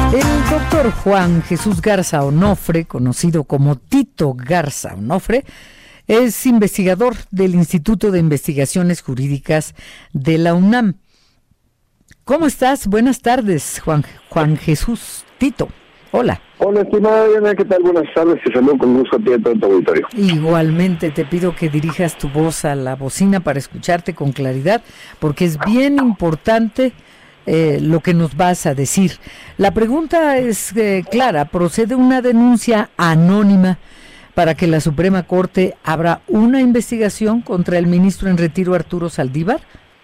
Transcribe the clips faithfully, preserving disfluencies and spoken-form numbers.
El doctor Juan Jesús Garza Onofre, conocido como Tito Garza Onofre, es investigador del Instituto de Investigaciones Jurídicas de la UNAM. ¿Cómo estás? Buenas tardes, Juan, Juan Jesús. Tito, hola. Hola, estimada Diana, ¿qué tal? Buenas tardes, te saludo con gusto a ti y a todo tu auditorio. Igualmente te pido que dirijas tu voz a la bocina para escucharte con claridad, porque es bien importante eh, lo que nos vas a decir. La pregunta es eh, clara, ¿procede una denuncia anónima para que la Suprema Corte abra una investigación contra el ministro en retiro Arturo Saldívar?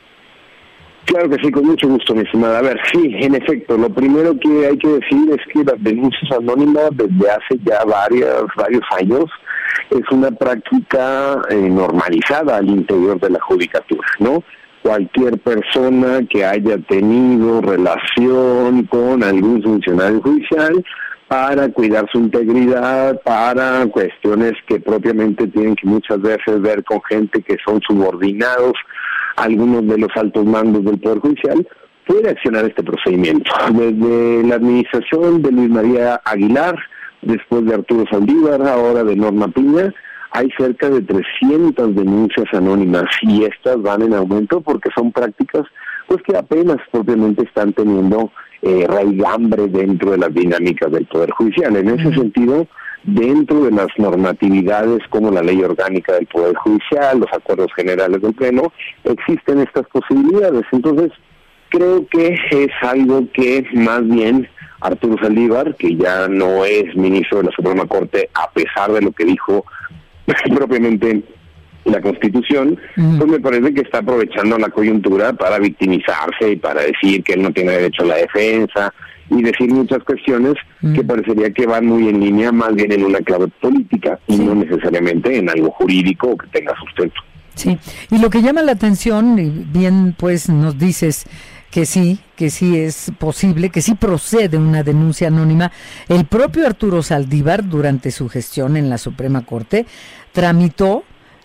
Claro que sí, con mucho gusto, mi estimada. A ver, sí, en efecto, lo primero que hay que decir es que las denuncias anónimas desde hace ya varias, varios años es una práctica eh, normalizada al interior de la judicatura, ¿no? Cualquier persona que haya tenido relación con algún funcionario judicial para cuidar su integridad, para cuestiones que propiamente tienen que muchas veces ver con gente que son subordinados a algunos de los altos mandos del Poder Judicial, puede accionar este procedimiento. Desde la administración de Luis María Aguilar, después de Arturo Saldívar, ahora de Norma Piña, hay cerca de trescientas denuncias anónimas y estas van en aumento porque son prácticas pues que apenas propiamente están teniendo eh, raigambre dentro de las dinámicas del Poder Judicial. En ese sentido, dentro de las normatividades como la ley orgánica del Poder Judicial, los acuerdos generales del Pleno, existen estas posibilidades. Entonces, creo que es algo que más bien Arturo Saldívar, que ya no es ministro de la Suprema Corte, a pesar de lo que dijo propiamente la Constitución, uh-huh. pues me parece que está aprovechando la coyuntura para victimizarse y para decir que él no tiene derecho a la defensa y decir muchas cuestiones uh-huh. que parecería que van muy en línea, más bien en una clave política y sí. no necesariamente en algo jurídico o que tenga sustento. Sí, y lo que llama la atención, y bien pues nos dices que sí, que sí es posible, que sí procede una denuncia anónima. El propio Arturo Saldívar, durante su gestión en la Suprema Corte, tramitó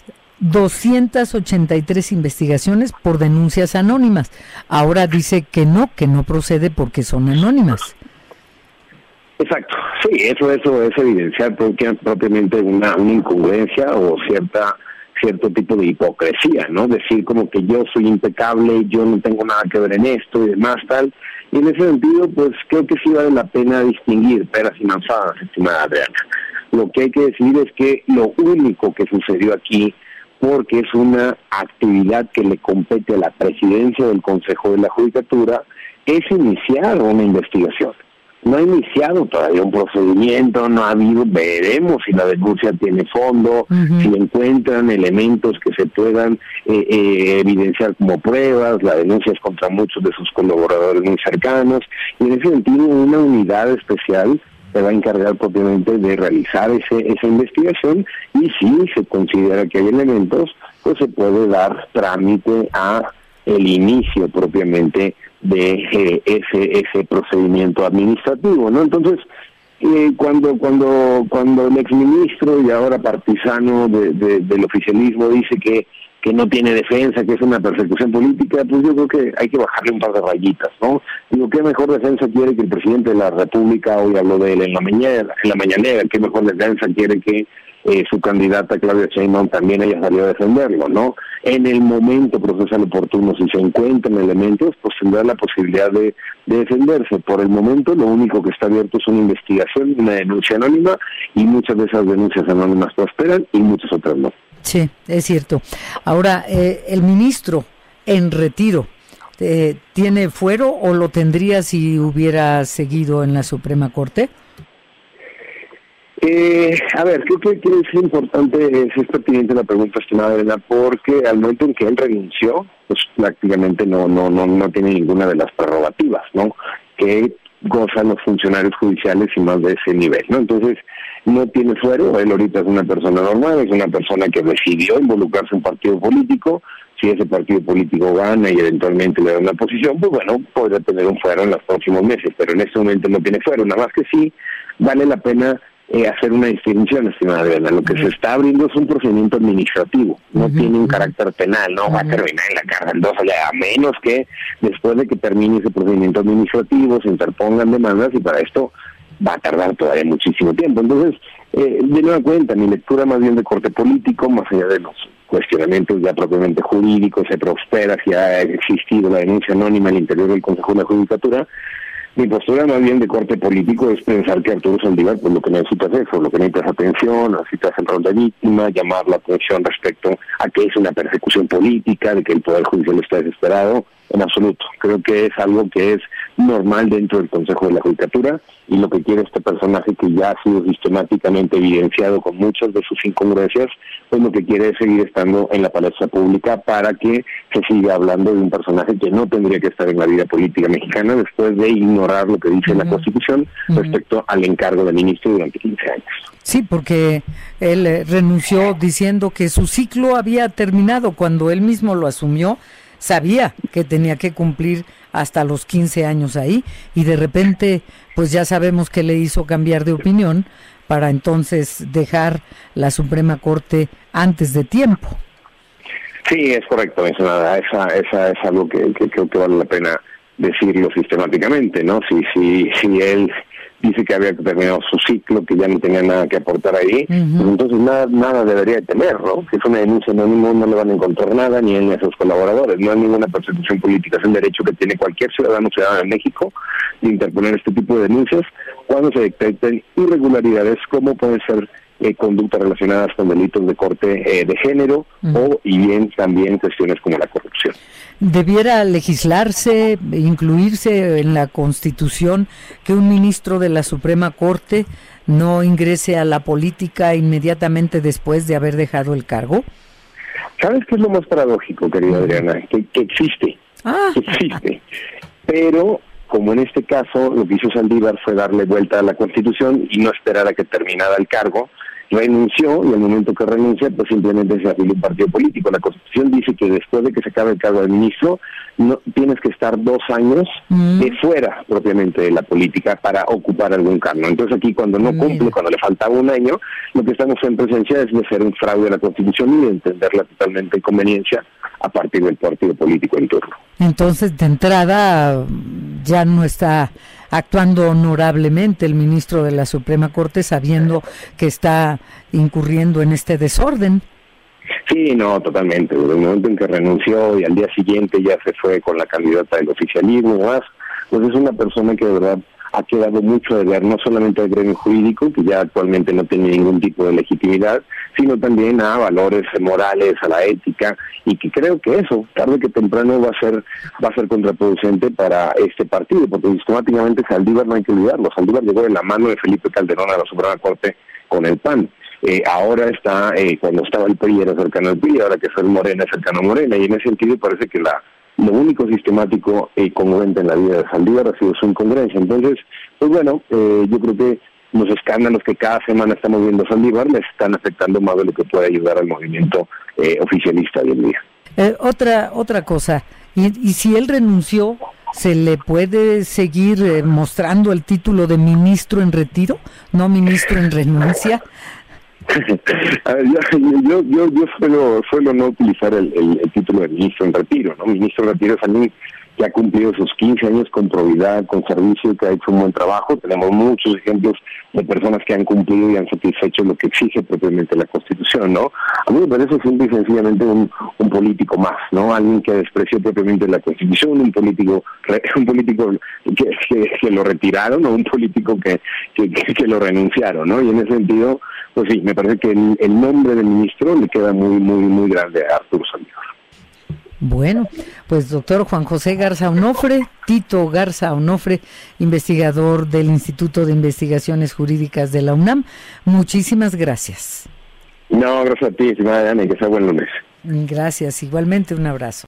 doscientas ochenta y tres investigaciones por denuncias anónimas. Ahora dice que no, que no procede porque son anónimas. Exacto, sí, eso, eso es evidenciar propiamente una, una incongruencia o cierta cierto tipo de hipocresía, ¿no? Decir como que yo soy impecable, yo no tengo nada que ver en esto y demás, tal. Y en ese sentido, pues creo que sí vale la pena distinguir peras y manzanas, estimada Adriana. Lo que hay que decir es que lo único que sucedió aquí, porque es una actividad que le compete a la presidencia del Consejo de la Judicatura, es iniciar una investigación. No ha iniciado todavía un procedimiento, no ha habido, veremos si la denuncia tiene fondo, uh-huh. si encuentran elementos que se puedan eh, eh, evidenciar como pruebas, la denuncia es contra muchos de sus colaboradores muy cercanos, y en ese sentido una unidad especial se va a encargar propiamente de realizar ese, esa investigación, y si se considera que hay elementos, pues se puede dar trámite a el inicio propiamente de eh, ese ese procedimiento administrativo, ¿no? Entonces, eh, cuando cuando cuando el exministro y ahora partisano de, de, del oficialismo dice que que no tiene defensa, que es una persecución política, pues yo creo que hay que bajarle un par de rayitas, ¿no? Digo, ¿qué mejor defensa quiere que el presidente de la República, hoy habló de él en la mañana, en la mañanera, qué mejor defensa quiere que eh, su candidata Claudia Sheinbaum también haya salido a defenderlo, ¿no? En el momento procesal oportuno, si se encuentran elementos, pues tendrá la posibilidad de, de defenderse. Por el momento, lo único que está abierto es una investigación, una denuncia anónima, y muchas de esas denuncias anónimas prosperan y muchas otras no. Sí, es cierto. Ahora, eh, el ministro en retiro, eh, ¿tiene fuero o lo tendría si hubiera seguido en la Suprema Corte? Eh, a ver, creo que, que es importante, es, es pertinente la pregunta, estimada Elena, porque al momento en que él renunció, pues prácticamente no no no no tiene ninguna de las prerrogativas, ¿no? Que gozan los funcionarios judiciales y más de ese nivel, ¿no? Entonces, no tiene fuero, él ahorita es una persona normal, es una persona que decidió involucrarse en un partido político. Si ese partido político gana y eventualmente le da una posición, pues bueno, podría tener un fuero en los próximos meses, pero en este momento no tiene fuero, nada más que sí vale la pena eh, hacer una distinción, estimada Adriana. Lo que uh-huh. se está abriendo es un procedimiento administrativo, no uh-huh. tiene un carácter penal, no uh-huh. va a terminar en la cárcel dos años, a menos que después de que termine ese procedimiento administrativo se interpongan demandas, y para esto va a tardar todavía muchísimo tiempo. Entonces, eh, de nueva cuenta, mi lectura más bien de corte político, más allá de los cuestionamientos ya propiamente jurídicos, se prospera si ha existido la denuncia anónima al interior del Consejo de la Judicatura. Mi postura más bien de corte político es pensar que Arturo Saldívar, pues lo que necesita es eso, lo que necesita es atención, necesita hacer rol de víctima, llamar la atención respecto a que es una persecución política, de que el Poder Judicial está desesperado, en absoluto. Creo que es algo que es normal dentro del Consejo de la Judicatura, y lo que quiere este personaje, que ya ha sido sistemáticamente evidenciado con muchas de sus incongruencias, pues lo que quiere es seguir estando en la palestra pública para que se siga hablando de un personaje que no tendría que estar en la vida política mexicana, después de ignorar lo que dice uh-huh. la Constitución uh-huh. respecto al encargo de ministro durante quince años. Sí, porque él eh, renunció diciendo que su ciclo había terminado. Cuando él mismo lo asumió, sabía que tenía que cumplir hasta los quince años ahí, y de repente pues ya sabemos que le hizo cambiar de opinión para entonces dejar la Suprema Corte antes de tiempo. Sí, es correcto, es nada, esa, esa es algo que, que creo que vale la pena decirlo sistemáticamente, ¿no? Si, si, si él dice que había terminado su ciclo, que ya no tenía nada que aportar ahí, uh-huh. pues entonces nada, nada debería de temer, ¿no? Si es una denuncia anónima, no le van a encontrar nada, ni él ni a sus colaboradores. No hay ninguna persecución política, es el derecho que tiene cualquier ciudadano o ciudadana de México de interponer este tipo de denuncias cuando se detecten irregularidades, como pueden ser eh, conductas relacionadas con delitos de corte eh, de género uh-huh. o y bien también cuestiones como la corrupción. ¿Debiera legislarse, incluirse en la Constitución que un ministro de la Suprema Corte no ingrese a la política inmediatamente después de haber dejado el cargo? ¿Sabes qué es lo más paradójico, querida Adriana? Que, que existe, ah. que existe, pero como en este caso lo que hizo Saldívar fue darle vuelta a la Constitución y no esperar a que terminara el cargo, renunció, y al momento que renuncia, pues simplemente se afilió a un partido político. La Constitución dice que después de que se acabe el cargo de ministro, no tienes que estar dos años mm. de fuera propiamente de la política para ocupar algún cargo. Entonces aquí, cuando no cumple, mm. cuando le faltaba un año, lo que estamos en presencia es de hacer un fraude a la Constitución y de entenderla totalmente en conveniencia a partir del partido político en turno. Entonces, de entrada, ya no está actuando honorablemente el ministro de la Suprema Corte, sabiendo que está incurriendo en este desorden. Sí, no, totalmente. Desde el momento en que renunció y al día siguiente ya se fue con la candidata del oficialismo y más, pues es una persona que de verdad ha quedado mucho de ver, no solamente al gremio jurídico, que ya actualmente no tiene ningún tipo de legitimidad, sino también a valores morales, a la ética, y que creo que eso, tarde que temprano, va a ser va a ser contraproducente para este partido, porque sistemáticamente Saldívar no hay que olvidarlo. Saldívar llegó de la mano de Felipe Calderón a la Suprema Corte con el P A N. Eh, ahora está, eh, cuando estaba el P R I era cercano al P R I, ahora que es el Morena es cercano a Morena, y en ese sentido parece que la lo único sistemático y congruente en la vida de Saldívar ha sido su incongruencia. Entonces, pues bueno, eh, yo creo que los escándalos que cada semana estamos viendo Saldívar les están afectando más de lo que puede ayudar al movimiento eh, oficialista hoy en día. Eh, otra otra cosa, y, y si él renunció, ¿se le puede seguir eh, mostrando el título de ministro en retiro, no ministro en renuncia? A ver, yo, yo, yo, yo suelo, suelo no utilizar el, el, el título de ministro en retiro, ¿no? Ministro en retiro es alguien que ha cumplido sus quince años con probidad, con servicio, que ha hecho un buen trabajo. Tenemos muchos ejemplos de personas que han cumplido y han satisfecho lo que exige propiamente la Constitución, ¿no? A mí me parece simple y sencillamente un, un político más, ¿no? Alguien que despreció propiamente la Constitución, un político un político que, que, que lo retiraron, o un político que, que, que lo renunciaron, ¿no? Y en ese sentido, pues sí, me parece que el, el nombre del ministro le queda muy, muy, muy grande a Arturo Saldívar. Bueno, pues doctor Juan José Garza Onofre, Tito Garza Onofre, investigador del Instituto de Investigaciones Jurídicas de la UNAM, muchísimas gracias. No, gracias a ti, estimada Ana, y que sea buen lunes. Gracias, igualmente un abrazo.